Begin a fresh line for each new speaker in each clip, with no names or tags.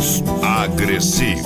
Most agresivo.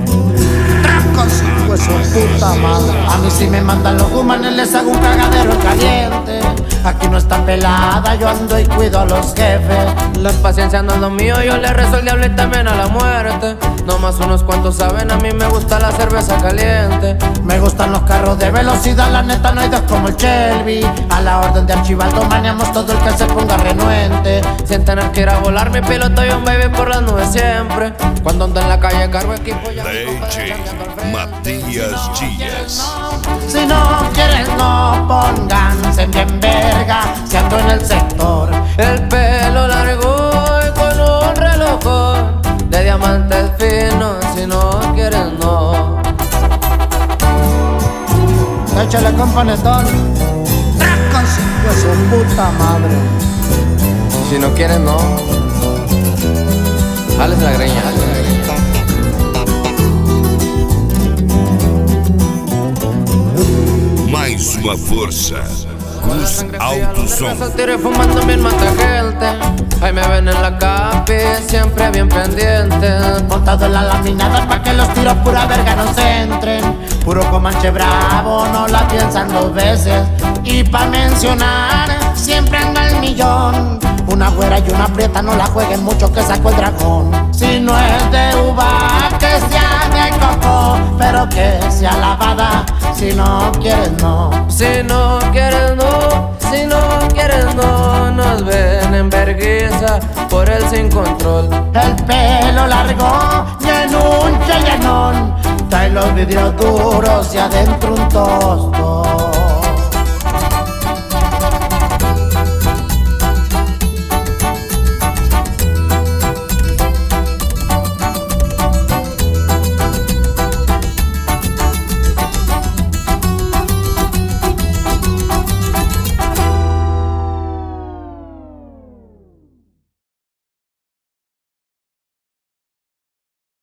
Pues su puta madre. A mí si me mandan los humanes les hago un cagadero caliente. Aquí no está pelada, yo ando y cuido a los jefes.
La paciencia no es lo mío, yo le rezo al diablo y también a la muerte. No más unos cuantos saben, a mí me gusta la cerveza caliente.
Me gustan los carros de velocidad, la neta no hay dos como el Shelby. A la orden de Archibaldo maneamos todo el que se ponga renuente.
Sin tener que ir a volar, mi piloto y un baby por las nubes siempre. Cuando ando en la calle cargo equipo ya
DJ Matías Chillas.
Si no quieres no pónganse bien verga, si ando en el sector.
El pelo largo y con un reloj de diamantes finos, si no quieres no.
Échale con panetón. Pues su puta madre.
Si no quieres no. Jales la greña, jales la greña.
Mais uma força. Cruz Alto Som.
Tiro fumando bien mata gente. Ahí me ven en la capi, siempre bien pendiente.
Montado en la laminada pa' que los tiros pura verga no se entren. Puro Comanche bravo, no la piensan dos veces. Y pa' mencionar, siempre ando al millón. Una güera y una prieta, no la jueguen mucho que sacó el dragón. Si no es de uva, que sea de coco, pero que sea lavada. Si no quieres no.
Si no quieres no, si no quieres no. Nos ven en vergüenza por el sin control.
El pelo largo y en un chellenón. Trae los vidrios duros y adentro un tostón.